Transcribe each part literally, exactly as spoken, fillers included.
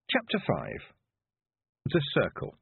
Chapter five. The Circle.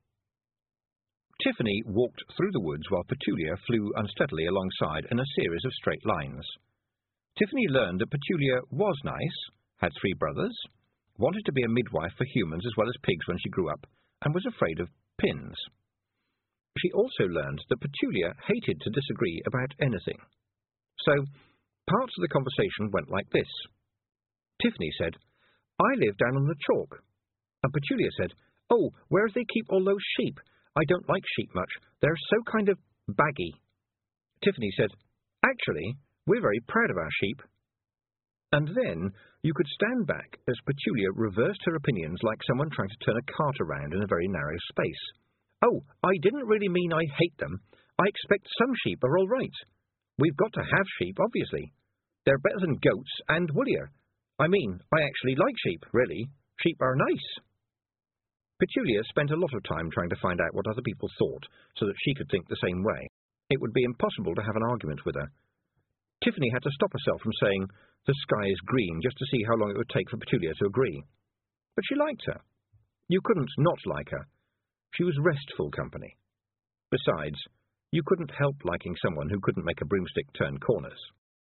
Tiffany walked through the woods while Petulia flew unsteadily alongside in a series of straight lines. Tiffany learned that Petulia was nice, had three brothers, wanted to be a midwife for humans as well as pigs when she grew up, and was afraid of pins. She also learned that Petulia hated to disagree about anything. So, parts of the conversation went like this. Tiffany said, "I live down on the chalk." And Petulia said, "Oh, where do they keep all those sheep? I don't like sheep much. They're so kind of baggy." Tiffany said, "Actually, we're very proud of our sheep." And then you could stand back as Petulia reversed her opinions like someone trying to turn a cart around in a very narrow space. "Oh, I didn't really mean I hate them. I expect some sheep are all right. We've got to have sheep, obviously. They're better than goats and woollier. I mean, I actually like sheep, really. Sheep are nice." Petulia spent a lot of time trying to find out what other people thought so that she could think the same way. It would be impossible to have an argument with her. Tiffany had to stop herself from saying, "The sky is green," just to see how long it would take for Petulia to agree. But she liked her. You couldn't not like her. She was restful company. Besides, you couldn't help liking someone who couldn't make a broomstick turn corners.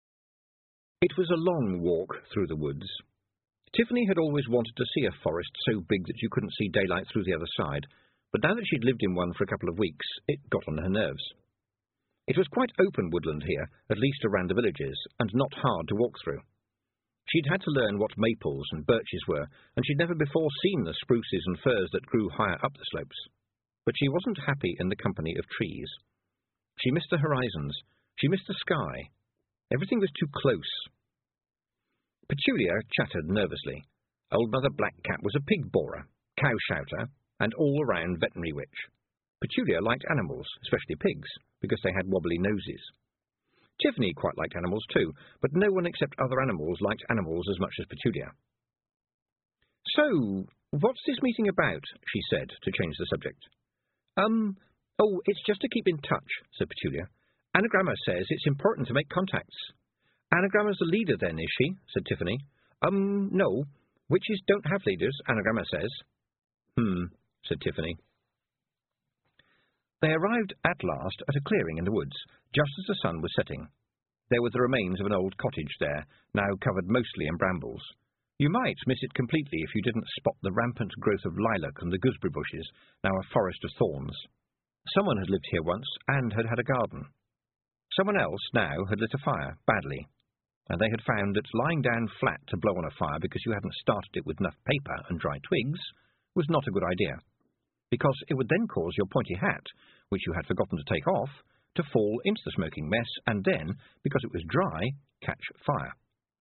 It was a long walk through the woods. Tiffany had always wanted to see a forest so big that you couldn't see daylight through the other side, but now that she'd lived in one for a couple of weeks, it got on her nerves. It was quite open woodland here, at least around the villages, and not hard to walk through. She'd had to learn what maples and birches were, and she'd never before seen the spruces and firs that grew higher up the slopes. But she wasn't happy in the company of trees. She missed the horizons. She missed the sky. Everything was too close. Petulia chattered nervously. Old Mother Blackcat was a pig borer, cow shouter, and all-around veterinary witch. Petulia liked animals, especially pigs, because they had wobbly noses. Tiffany quite liked animals too, but no one except other animals liked animals as much as Petulia. "So, what's this meeting about?" she said, to change the subject. Um, oh, it's just to keep in touch," said Petulia. "Anagramma says it's important to make contacts." "Anagramma's the leader then, is she?" said Tiffany. Um, no. Witches don't have leaders, Anagramma says." Hmm, said Tiffany. They arrived at last at a clearing in the woods, just as the sun was setting. There were the remains of an old cottage there, now covered mostly in brambles. You might miss it completely if you didn't spot the rampant growth of lilac and the gooseberry bushes, now a forest of thorns. Someone had lived here once and had had a garden. Someone else now had lit a fire, badly, and they had found that lying down flat to blow on a fire because you hadn't started it with enough paper and dry twigs was not a good idea, because it would then cause your pointy hat, which you had forgotten to take off, to fall into the smoking mess and then, because it was dry, catch fire.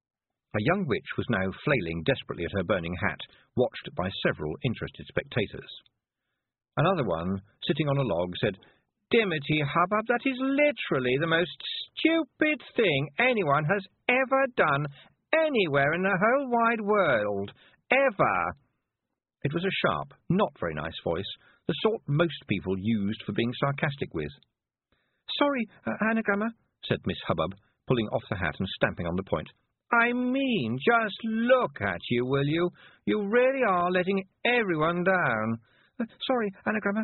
A young witch was now flailing desperately at her burning hat, watched by several interested spectators. Another one, sitting on a log, said, "Dimity Hubbub, that is literally the most stupid thing anyone has ever done anywhere in the whole wide world. Ever." It was a sharp, not very nice voice, the sort most people used for being sarcastic with. "Sorry, uh, Anagramma," said Miss Hubbub, pulling off the hat and stamping on the point. "I mean, just look at you, will you? You really are letting everyone down." Uh, "Sorry, Anagramma."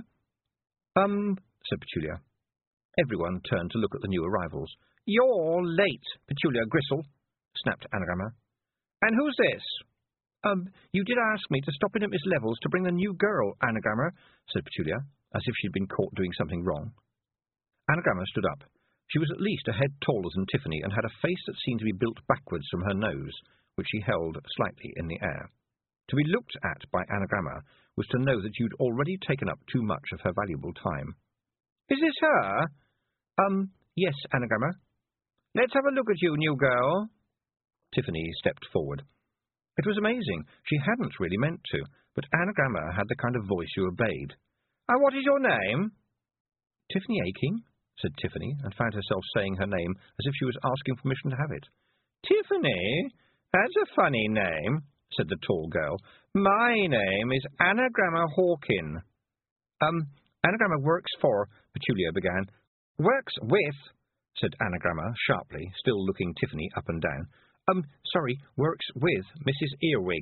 Um... said Petulia. Everyone turned to look at the new arrivals. "You're late, Petulia Gristle," snapped Anagramma. "And who's this?" Um, you did ask me to stop in at Miss Level's to bring the new girl, Anagramma," said Petulia, as if she'd been caught doing something wrong. Anagramma stood up. She was at least a head taller than Tiffany and had a face that seemed to be built backwards from her nose, which she held slightly in the air. To be looked at by Anagramma was to know that you'd already taken up too much of her valuable time. "Is this her?" Um, yes, Anagramma." "Let's have a look at you, new girl." Tiffany stepped forward. It was amazing. She hadn't really meant to, but Anagramma had the kind of voice you obeyed. "And what is your name?" "Tiffany Aking," said Tiffany, and found herself saying her name as if she was asking permission to have it. "Tiffany? That's a funny name," said the tall girl. "My name is Anagramma Hawkin." Um, Anagramma works for, Petulia began. "Works with," said Anagramma sharply, still looking Tiffany up and down. Um, sorry, works with Missus Earwig."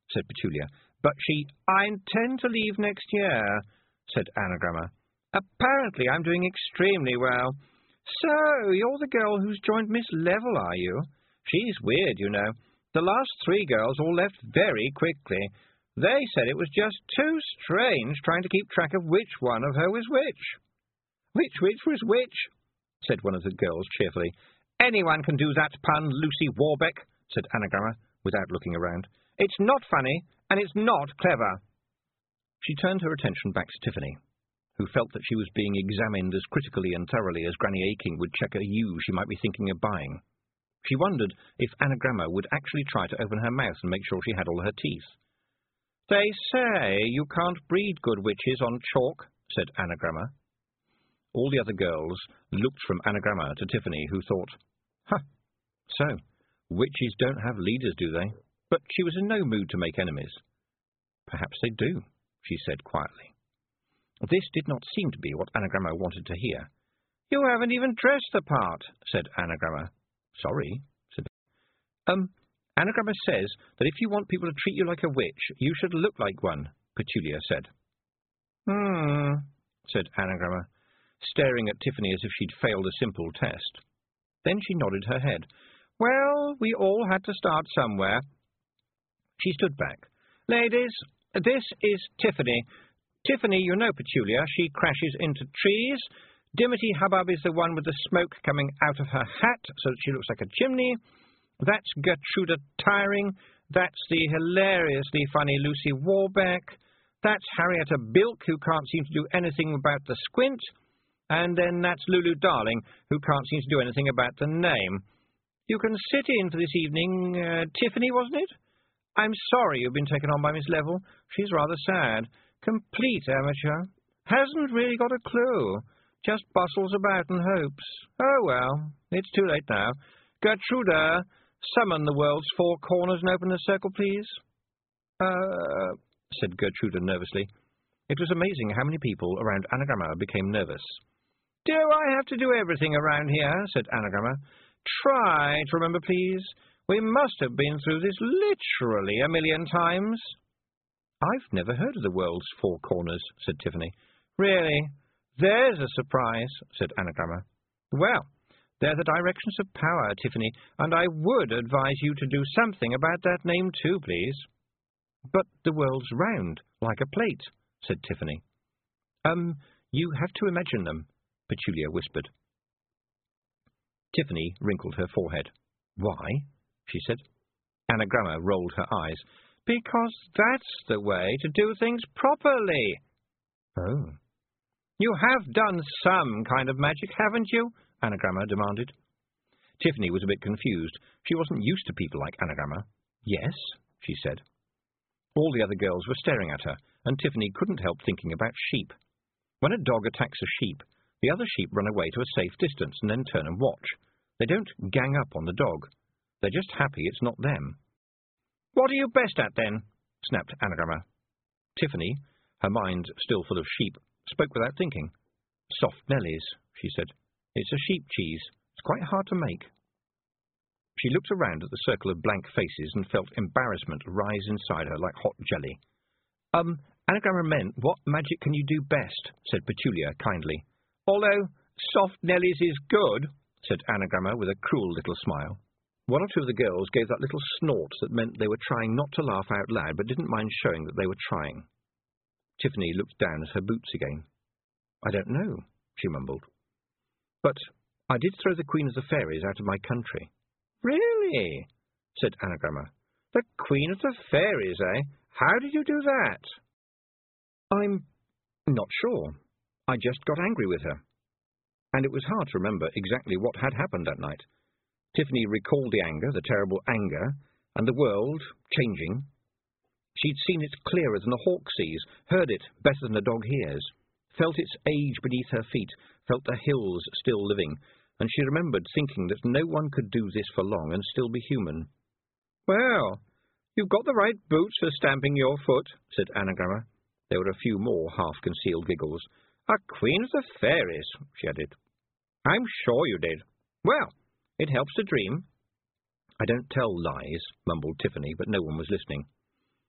said Petulia. But she... I intend to leave next year, said Anagramma. Apparently I'm doing extremely well. So, you're the girl who's joined Miss Level, are you? She's weird, you know. The last three girls all left very quickly. They said it was just too strange trying to keep track of which one of her was which. Which which was which? Said one of the girls cheerfully. Anyone can do that pun, Lucy Warbeck, said Anagramma, without looking around. It's not funny, and it's not clever. She turned her attention back to Tiffany, who felt that she was being examined as critically and thoroughly as Granny Aking would check a ewe she might be thinking of buying. She wondered if Anagramma would actually try to open her mouth and make sure she had all her teeth. They say you can't breed good witches on chalk, said Anagramma. All the other girls looked from Anagramma to Tiffany, who thought, Huh, so, witches don't have leaders, do they? But she was in no mood to make enemies. Perhaps they do, she said quietly. This did not seem to be what Anagramma wanted to hear. You haven't even dressed the part, said Anagramma. Sorry, said Um, Anagramma says that if you want people to treat you like a witch, you should look like one, Petulia said. Hmm, said Anagramma, staring at Tiffany as if she'd failed a simple test. Then she nodded her head. Well, we all had to start somewhere. She stood back. Ladies, this is Tiffany. Tiffany, you know Petulia. She crashes into trees. Dimity Hubbub is the one with the smoke coming out of her hat so that she looks like a chimney. That's Gertruda Tiring. That's the hilariously funny Lucy Warbeck. That's Harrietta Bilk, who can't seem to do anything about the squint. And then that's Lulu Darling, who can't seem to do anything about the name. You can sit in for this evening, uh, Tiffany, wasn't it? I'm sorry you've been taken on by Miss Level. She's rather sad. Complete amateur. Hasn't really got a clue. Just bustles about and hopes. Oh, well, it's too late now. Gertruda, summon the world's four corners and open the circle, please. Uh, said Gertruda nervously. It was amazing how many people around Anagramma became nervous. Do I have to do everything around here? Said Anagramma. Try to remember, please. We must have been through this literally a million times. I've never heard of the world's four corners, said Tiffany. Really? There's a surprise, said Anagramma. Well, they're the directions of power, Tiffany, and I would advise you to do something about that name too, please. But the world's round, like a plate, said Tiffany. Um, you have to imagine them, Petulia whispered. Tiffany wrinkled her forehead. Why? She said. Anagramma rolled her eyes. Because that's the way to do things properly. Oh. You have done some kind of magic, haven't you? Anagramma demanded. Tiffany was a bit confused. She wasn't used to people like Anagramma. Yes, she said. All the other girls were staring at her, and Tiffany couldn't help thinking about sheep. When a dog attacks a sheep, the other sheep run away to a safe distance and then turn and watch. They don't gang up on the dog. They're just happy it's not them. What are you best at, then? Snapped Anagramma. Tiffany, her mind still full of sheep, spoke without thinking. Soft Nellies, she said. It's a sheep cheese. It's quite hard to make. She looked around at the circle of blank faces and felt embarrassment rise inside her like hot jelly. Um, Anagramma meant, what magic can you do best? Said Petulia kindly. Although soft Nellies is good, said Anagramma with a cruel little smile. One or two of the girls gave that little snort that meant they were trying not to laugh out loud, but didn't mind showing that they were trying. Tiffany looked down at her boots again. I don't know, she mumbled. But I did throw the Queen of the Fairies out of my country. Really? Said Anagramma. The Queen of the Fairies, eh? How did you do that? I'm not sure. I just got angry with her. And it was hard to remember exactly what had happened that night. Tiffany recalled the anger, the terrible anger, and the world changing. She'd seen it clearer than the hawk sees, heard it better than a dog hears, felt its age beneath her feet, felt the hills still living, and she remembered thinking that no one could do this for long and still be human. Well, you've got the right boots for stamping your foot, said Anagramma. There were a few more half-concealed giggles. A Queen of the Fairies, she added. I'm sure you did. Well, it helps to dream. I don't tell lies, mumbled Tiffany, but no one was listening.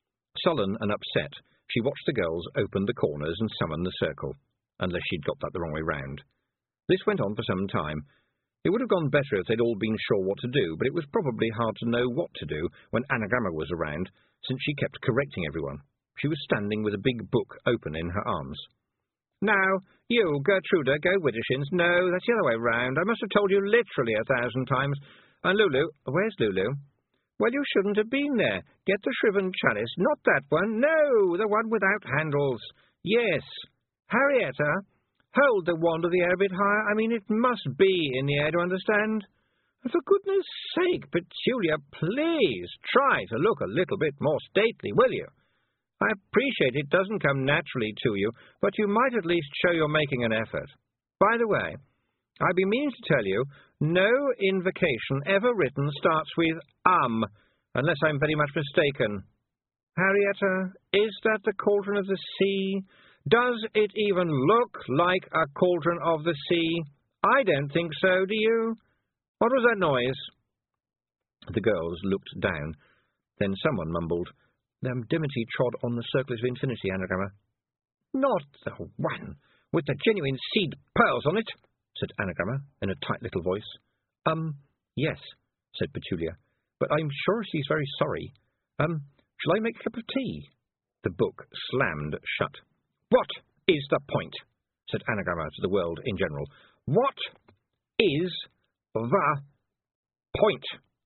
Sullen and upset, she watched the girls open the corners and summon the circle, unless she'd got that the wrong way round. This went on for some time. It would have gone better if they'd all been sure what to do, but it was probably hard to know what to do when Anagramma was around, since she kept correcting everyone. She was standing with a big book open in her arms. "Now, you, Gertruda, go Widdershins. No, that's the other way round. I must have told you literally a thousand times. And Lulu, where's Lulu? Well, you shouldn't have been there. Get the shriven chalice. Not that one. No, the one without handles. Yes. Harrietta, hold the wand of the air a bit higher. I mean, it must be in the air, to understand. And for goodness sake, Petulia, please try to look a little bit more stately, will you? I appreciate it doesn't come naturally to you, but you might at least show you're making an effort. By the way, I've been meaning to tell you, no invocation ever written starts with um, unless I'm very much mistaken. Harrietta, is that the cauldron of the sea? Does it even look like a cauldron of the sea? I don't think so, do you? What was that noise? The girls looked down. Then someone mumbled, "Um, Dimity trod on the circles of infinity, Anagramma." "Not the one with the genuine seed pearls on it," said Anagramma in a tight little voice. Um, yes, said Petulia, but I'm sure she's very sorry. Um, shall I make a cup of tea? The book slammed shut. "What is the point?" said Anagramma to the world in general. "What is the point?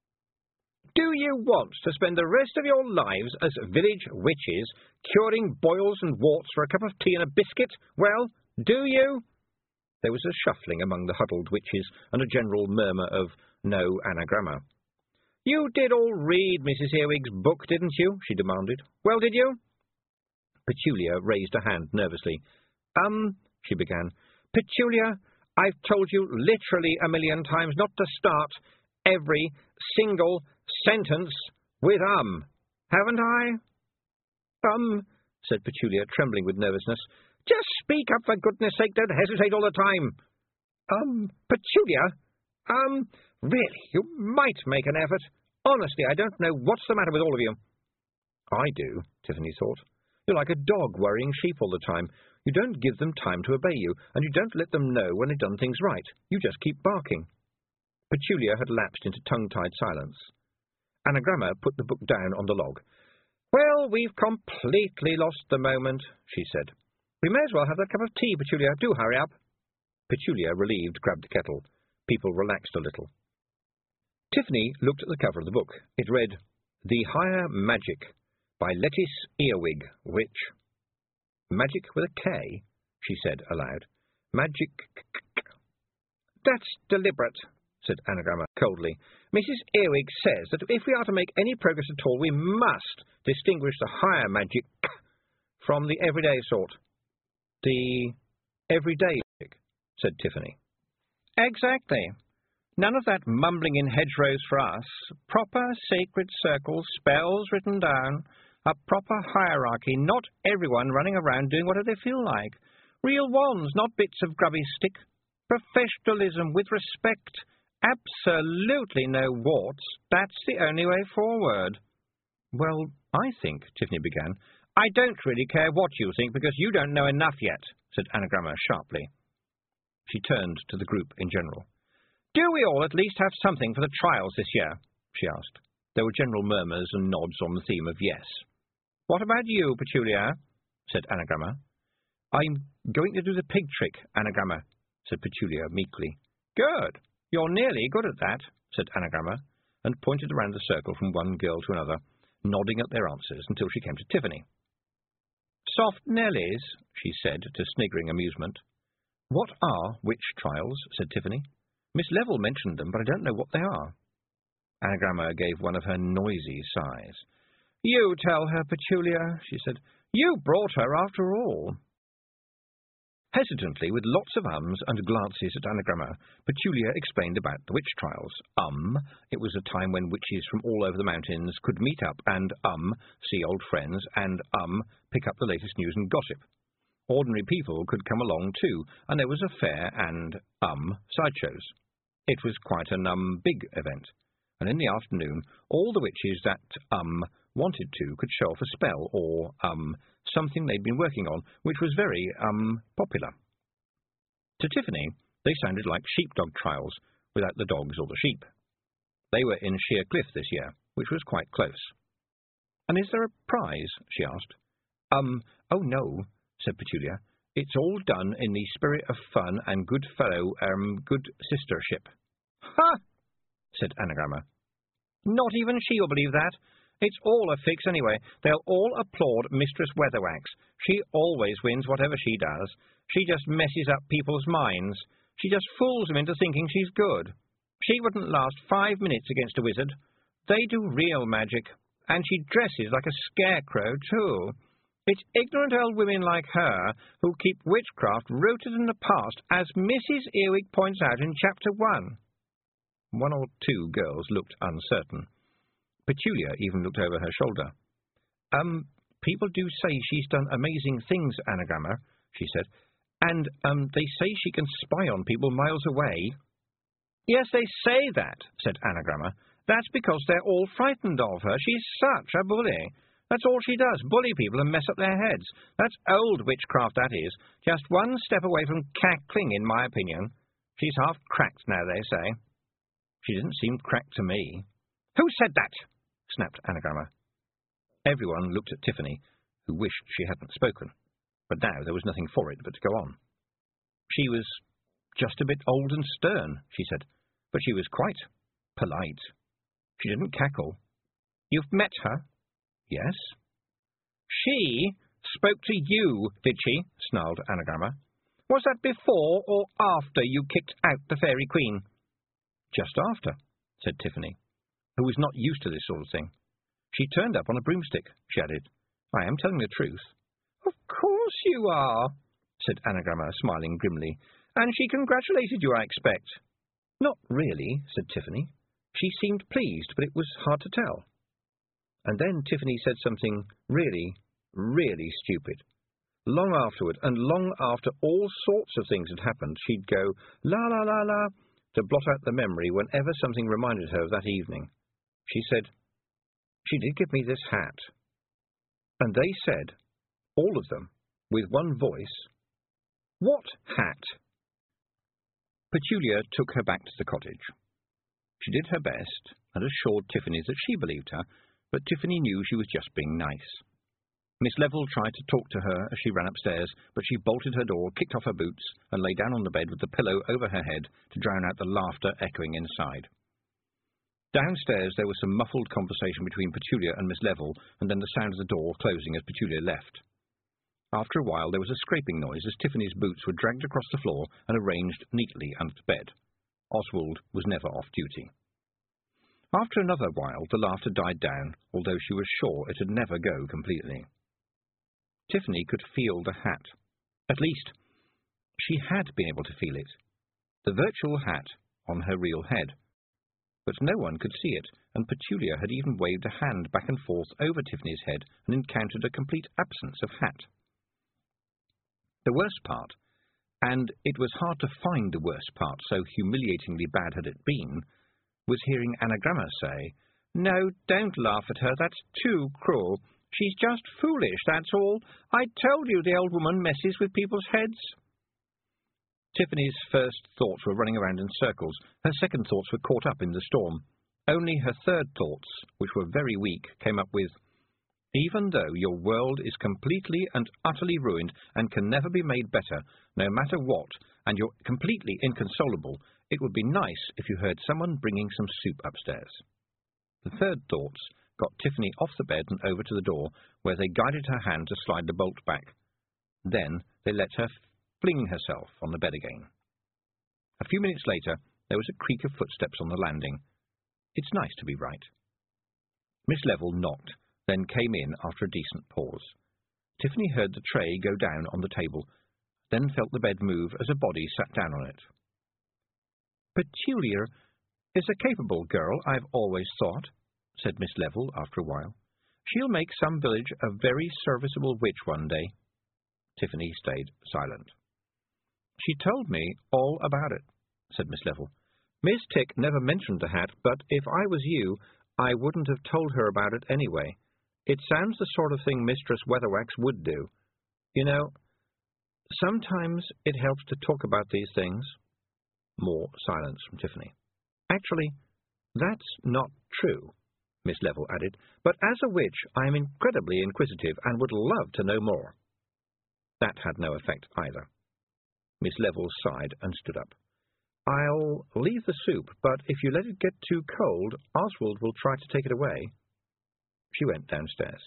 Do you want to spend the rest of your lives as village witches, curing boils and warts for a cup of tea and a biscuit? Well, do you?" There was a shuffling among the huddled witches and a general murmur of no Anagramma. "You did all read Missus Earwig's book, didn't you?" she demanded. "Well, did you?" Petulia raised a hand nervously. Um, she began. "Petulia, I've told you literally a million times not to start every single sentence with um, haven't I?" "Um," said Petulia, trembling with nervousness. "Just speak up, for goodness sake, don't hesitate all the time." Um, Petulia, um, really, you might make an effort. Honestly, I don't know what's the matter with all of you." "I do," Tiffany thought. "You're like a dog worrying sheep all the time. You don't give them time to obey you, and you don't let them know when they've done things right. You just keep barking." Petulia had lapsed into tongue-tied silence. Anagramma put the book down on the log. "Well, we've completely lost the moment," she said. "We may as well have that cup of tea, Petulia. Do hurry up." Petulia, relieved, grabbed the kettle. People relaxed a little. Tiffany looked at the cover of the book. It read, "The Higher Magic, by Lettice Earwig, which—" "Magic with a K," she said aloud. "Magic... That's deliberate," said Anagramma coldly. "Missus Earwig says that if we are to make any progress at all, we must distinguish the higher magic from the everyday sort." "The everyday magic," said Tiffany. "Exactly. None of that mumbling in hedgerows for us. Proper sacred circles, spells written down, a proper hierarchy, not everyone running around doing whatever they feel like. Real wands, not bits of grubby stick. Professionalism with respect. Absolutely no warts. That's the only way forward." "Well, I think," Tiffany began. "I don't really care what you think, because you don't know enough yet," said Anagramma sharply. She turned to the group in general. "Do we all at least have something for the trials this year?" she asked. There were general murmurs and nods on the theme of yes. "What about you, Petulia?" said Anagramma. "I'm going to do the pig trick, Anagramma," said Petulia meekly. "Good. You're nearly good at that," said Anagramma, and pointed around the circle from one girl to another, nodding at their answers until she came to Tiffany. "Soft Nellies," she said, to sniggering amusement. "What are witch trials?" said Tiffany. "Miss Level mentioned them, but I don't know what they are." Anagramma gave one of her noisy sighs. "You tell her, Petulia," she said. "You brought her after all." Hesitantly, with lots of ums and glances at Anagramma, Petulia explained about the witch trials. Um, it was a time when witches from all over the mountains could meet up and, um, see old friends and, um, pick up the latest news and gossip. Ordinary people could come along too, and there was a fair and, um, sideshows. It was quite an, um, big event, and in the afternoon all the witches that, um, wanted to, could show off a spell or, um, something they'd been working on, which was very, um, popular. To Tiffany, they sounded like sheepdog trials, without the dogs or the sheep. They were in Sheer Cliff this year, which was quite close. "And is there a prize?" she asked. Um, oh no," said Petulia. "It's all done in the spirit of fun and good fellow, um, good sistership." "Ha!" said Anagramma. "Not even she'll believe that. It's all a fix anyway. They'll all applaud Mistress Weatherwax. She always wins whatever she does. She just messes up people's minds. She just fools them into thinking she's good. She wouldn't last five minutes against a wizard. They do real magic. And she dresses like a scarecrow, too. It's ignorant old women like her who keep witchcraft rooted in the past, as Missus Earwig points out in Chapter one. One or two girls looked uncertain. Petulia even looked over her shoulder. Um, people do say she's done amazing things, Anagramma, she said. And, um, they say she can spy on people miles away. Yes, they say that, said Anagramma. That's because they're all frightened of her. She's such a bully. That's all she does, bully people and mess up their heads. That's old witchcraft, that is. Just one step away from cackling, in my opinion. She's half cracked now, they say. She didn't seem cracked to me. Who said that? Snapped Anagramma. Everyone looked at Tiffany, who wished she hadn't spoken. But now there was nothing for it but to go on. She was just a bit old and stern, she said, but she was quite polite. She didn't cackle. You've met her? Yes. She spoke to you, did she? Snarled Anagramma. Was that before or after you kicked out the Fairy Queen? Just after, said Tiffany, who was not used to this sort of thing. She turned up on a broomstick, she added. I am telling the truth. Of course you are, said Anagramma, smiling grimly. And she congratulated you, I expect. Not really, said Tiffany. She seemed pleased, but it was hard to tell. And then Tiffany said something really, really stupid. Long afterward, and long after all sorts of things had happened, she'd go, la la la la, to blot out the memory whenever something reminded her of that evening. She said, she did give me this hat. And they said, all of them, with one voice, what hat? Petulia took her back to the cottage. She did her best, and assured Tiffany that she believed her, but Tiffany knew she was just being nice. Miss Level tried to talk to her as she ran upstairs, but she bolted her door, kicked off her boots, and lay down on the bed with the pillow over her head to drown out the laughter echoing inside. Downstairs there was some muffled conversation between Petulia and Miss Level, and then the sound of the door closing as Petulia left. After a while there was a scraping noise as Tiffany's boots were dragged across the floor and arranged neatly under the bed. Oswald was never off duty. After another while the laughter died down, although she was sure it would never go completely. Tiffany could feel the hat. At least, she had been able to feel it. The virtual hat on her real head. But no one could see it, and Petulia had even waved a hand back and forth over Tiffany's head and encountered a complete absence of hat. The worst part, and it was hard to find the worst part, so humiliatingly bad had it been, was hearing Anagramma say, No, don't laugh at her, that's too cruel. She's just foolish, that's all. I told you the old woman messes with people's heads. Tiffany's first thoughts were running around in circles. Her second thoughts were caught up in the storm. Only her third thoughts, which were very weak, came up with, Even though your world is completely and utterly ruined and can never be made better, no matter what, and you're completely inconsolable, it would be nice if you heard someone bringing some soup upstairs. The third thoughts got Tiffany off the bed and over to the door, where they guided her hand to slide the bolt back. Then they let her fling herself on the bed again. A few minutes later, there was a creak of footsteps on the landing. It's nice to be right. Miss Level knocked, then came in after a decent pause. Tiffany heard the tray go down on the table, then felt the bed move as a body sat down on it. Petulia is a capable girl, I've always thought, said Miss Level after a while. She'll make some village a very serviceable witch one day. Tiffany stayed silent. She told me all about it, said Miss Level. Miss Tick never mentioned the hat, but if I was you, I wouldn't have told her about it anyway. It sounds the sort of thing Mistress Weatherwax would do. You know, sometimes it helps to talk about these things. More silence from Tiffany. Actually, that's not true, Miss Level added, but as a witch I am incredibly inquisitive and would love to know more. That had no effect either. Miss Level sighed and stood up. I'll leave the soup, but if you let it get too cold, Oswald will try to take it away. She went downstairs.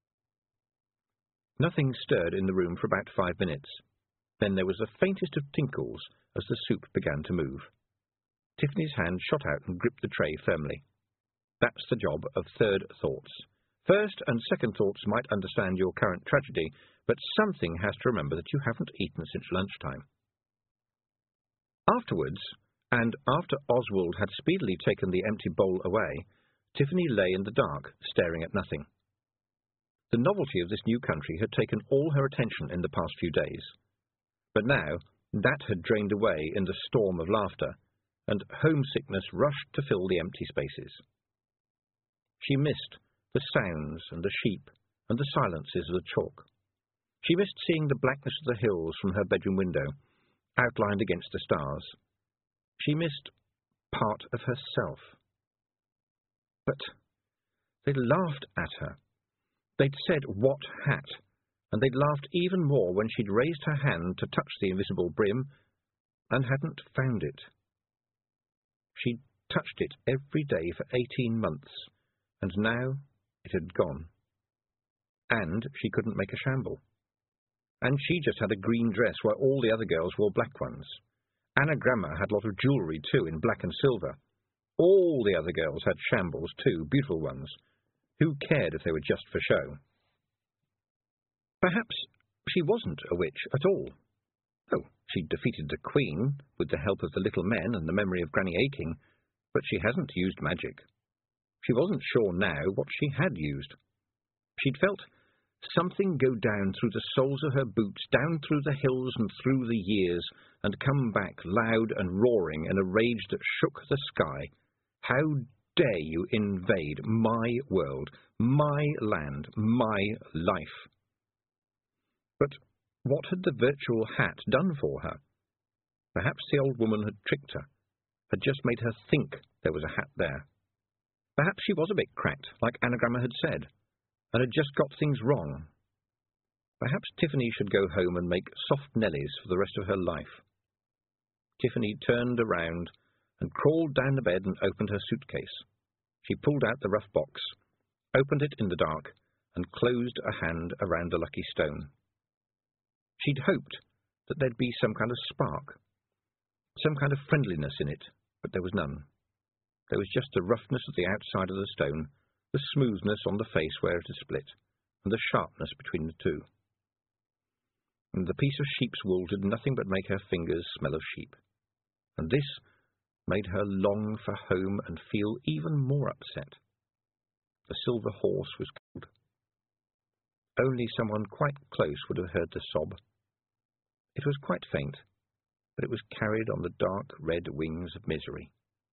Nothing stirred in the room for about five minutes. Then there was the faintest of tinkles as the soup began to move. Tiffany's hand shot out and gripped the tray firmly. That's the job of third thoughts. First and second thoughts might understand your current tragedy, but something has to remember that you haven't eaten since lunchtime. Afterwards, and after Oswald had speedily taken the empty bowl away, Tiffany lay in the dark, staring at nothing. The novelty of this new country had taken all her attention in the past few days. But now that had drained away in the storm of laughter, and homesickness rushed to fill the empty spaces. She missed the sounds and the sheep and the silences of the chalk. She missed seeing the blackness of the hills from her bedroom window, outlined against the stars. She missed part of herself. But they'd laughed at her. They'd said, "What hat?" and they'd laughed even more when she'd raised her hand to touch the invisible brim and hadn't found it. She'd touched it every day for eighteen months, and now it had gone. And she couldn't make a shamble. And she just had a green dress while all the other girls wore black ones. Anagramma had a lot of jewellery too, in black and silver. All the other girls had shambles too, beautiful ones. Who cared if they were just for show? Perhaps she wasn't a witch at all. Oh, she'd defeated the Queen with the help of the little men and the memory of Granny Aching, but she hadn't used magic. She wasn't sure now what she had used. She'd felt something go down through the soles of her boots, down through the hills and through the years, and come back loud and roaring in a rage that shook the sky. How dare you invade my world, my land, my life? But what had the virtual hat done for her? Perhaps the old woman had tricked her, had just made her think there was a hat there. Perhaps she was a bit cracked, like Anagramma had said, and had just got things wrong. Perhaps Tiffany should go home and make soft Nellies for the rest of her life. Tiffany turned around and crawled down the bed and opened her suitcase. She pulled out the rough box, opened it in the dark, and closed a hand around the lucky stone. She'd hoped that there'd be some kind of spark, some kind of friendliness in it, but there was none. There was just the roughness of the outside of the stone, the smoothness on the face where it had split, and the sharpness between the two. And the piece of sheep's wool did nothing but make her fingers smell of sheep, and this made her long for home and feel even more upset. The silver horse was cold. Only someone quite close would have heard the sob. It was quite faint, but it was carried on the dark red wings of misery.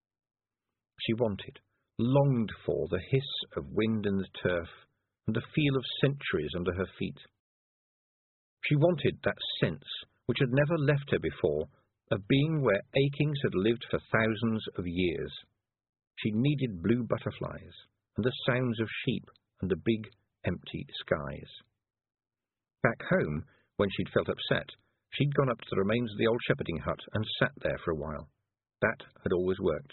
She wanted, longed for the hiss of wind in the turf and the feel of centuries under her feet. She wanted that sense, which had never left her before, of being where Achings had lived for thousands of years. She needed blue butterflies and the sounds of sheep and the big, empty skies. Back home, when she'd felt upset, she'd gone up to the remains of the old shepherding hut and sat there for a while. That had always worked.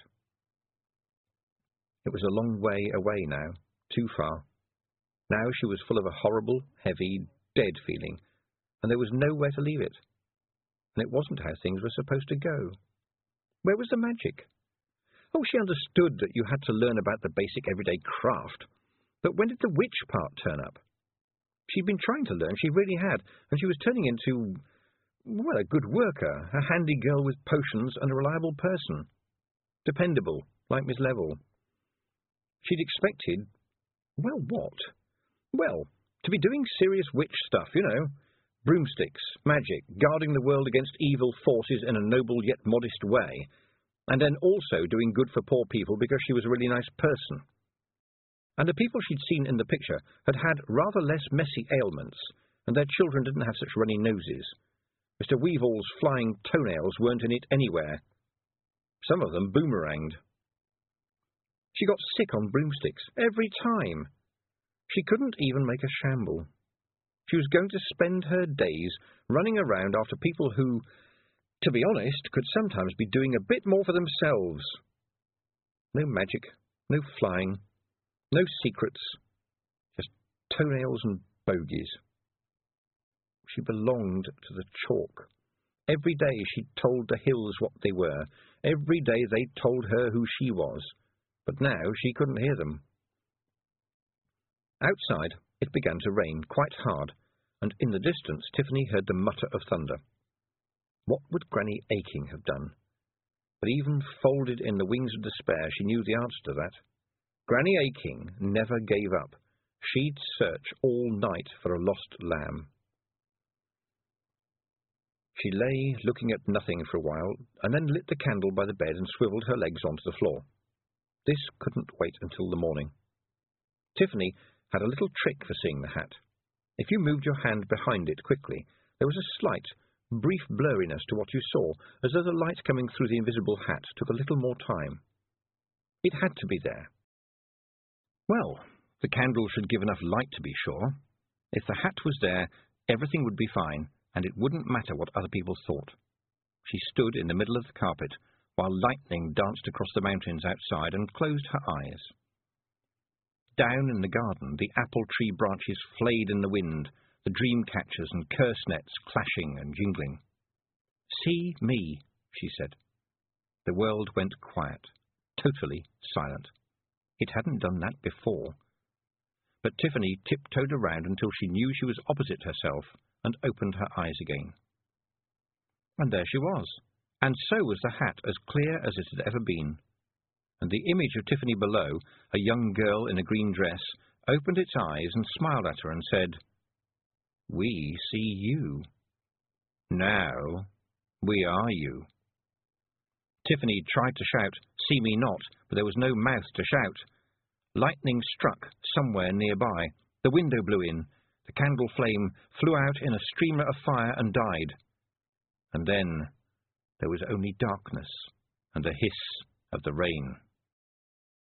It was a long way away now, too far. Now she was full of a horrible, heavy, dead feeling, and there was nowhere to leave it. And it wasn't how things were supposed to go. Where was the magic? Oh, she understood that you had to learn about the basic everyday craft, but when did the witch part turn up? She'd been trying to learn, she really had, and she was turning into, well, a good worker, a handy girl with potions and a reliable person. Dependable, like Miss Level. She'd expected, well, what? Well, to be doing serious witch stuff, you know. Broomsticks, magic, guarding the world against evil forces in a noble yet modest way, and then also doing good for poor people because she was a really nice person. and the people she'd seen in the picture had had rather less messy ailments, and their children didn't have such runny noses. Mister Weeville's flying toenails weren't in it anywhere. Some of them boomeranged. She got sick on broomsticks every time. She couldn't even make a shamble. She was going to spend her days running around after people who, to be honest, could sometimes be doing a bit more for themselves. No magic, no flying, no secrets, just toenails and bogies. She belonged to the chalk. Every day she told the hills what they were. Every day they told her who she was. But now she couldn't hear them. Outside it began to rain, quite hard, and in the distance Tiffany heard the mutter of thunder. What would Granny Aching have done? But even folded in the wings of despair, she knew the answer to that. Granny Aching never gave up. She'd search all night for a lost lamb. She lay looking at nothing for a while, and then lit the candle by the bed and swivelled her legs onto the floor. This couldn't wait until the morning. Tiffany had a little trick for seeing the hat. If you moved your hand behind it quickly, there was a slight, brief blurriness to what you saw, as though the light coming through the invisible hat took a little more time. It had to be there. Well, the candle should give enough light to be sure. If the hat was there, everything would be fine, and it wouldn't matter what other people thought. She stood in the middle of the carpet, while lightning danced across the mountains outside, and closed her eyes. Down in the garden, the apple tree branches flayed in the wind, the dream catchers and curse nets clashing and jingling. "See me," she said. The world went quiet, totally silent. It hadn't done that before. But Tiffany tiptoed around until she knew she was opposite herself and opened her eyes again. And there she was, and so was the hat, as clear as it had ever been. And the image of Tiffany below, a young girl in a green dress, opened its eyes and smiled at her and said, "We see you. Now we are you." Tiffany tried to shout, "See me not," but there was no mouth to shout. Lightning struck somewhere nearby. The window blew in. The candle flame flew out in a streamer of fire and died. And then there was only darkness and the hiss of the rain.